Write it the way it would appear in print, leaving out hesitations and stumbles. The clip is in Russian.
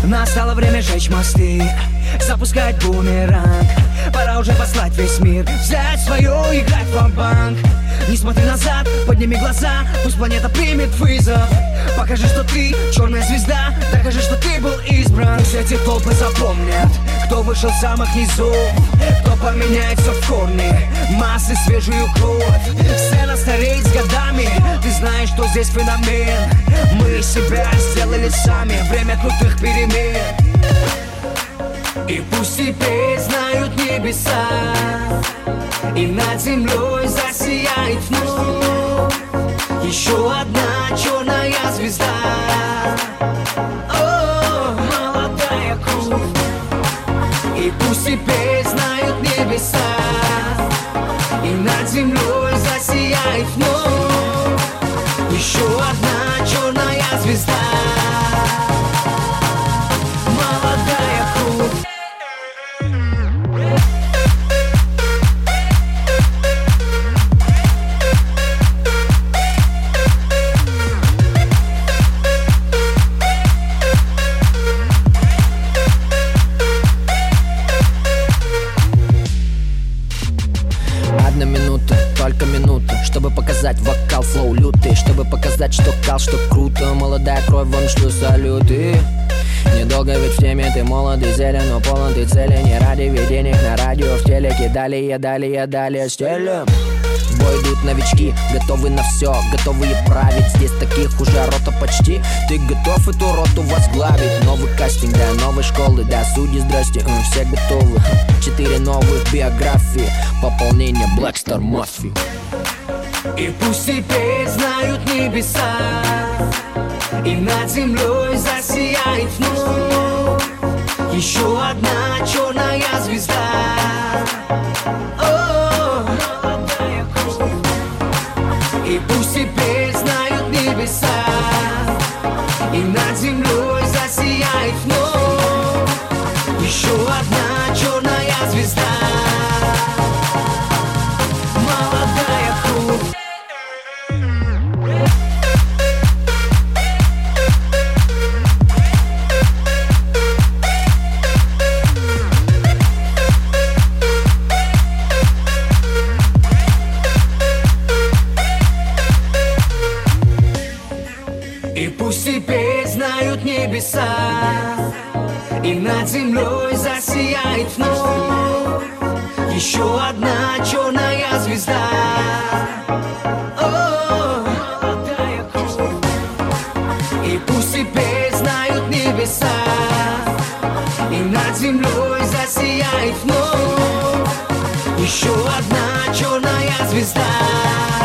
Настало время жечь мосты, запускать бумеранг. Пора уже послать весь мир, взять свое, играть ва-банк. Не смотри назад, подними глаза, пусть планета примет вызов. Покажи, что ты черная звезда, докажи, что ты был избран. Пусть эти толпы запомнят, кто вышел с самых низов, кто поменяется в корне, массы свежую кровь. Сцена стареет с годами, ты знаешь, что здесь феномен. Мы себя сделали сами, время крутых перемен. И пусть теперь знают небеса, и над землей засияет вновь еще одна черная звезда. О, молодая кровь. И пусть теперь знают небеса, и над землей засияет вновь еще одна черная звезда. Молодая кровь. Одна минута, только минута, чтобы показать вокал, флоу лютый, чтобы показать, что кал, что круто. Молодая кровь, вам шлю салюты. Недолго ведь в теме, ты молодый, зелен, но полон ты цели. Не ради видений на радио, в телеке. Далее стелем. В бой идут новички, готовы на все, готовые править. Здесь таких уже рота почти. Ты готов эту роту возглавить? Новый кастинг, да, новой школы, да, судьи, здрасте, все готовы. 4 новых биографии, пополнение Black Star Mafia. И пусть теперь знают небеса, и над землей засияет вновь еще одна черная звезда. О, молодая кровь. И пусть теперь знают небеса, и над землей засияет вновь еще одна черная звезда. Молодая кровь. И пусть теперь знают небеса, и над землей засияет вновь еще одна черная звезда. О, молодая кровь. И пусть теперь знают небеса, и над землей засияет вновь еще одна черная звезда.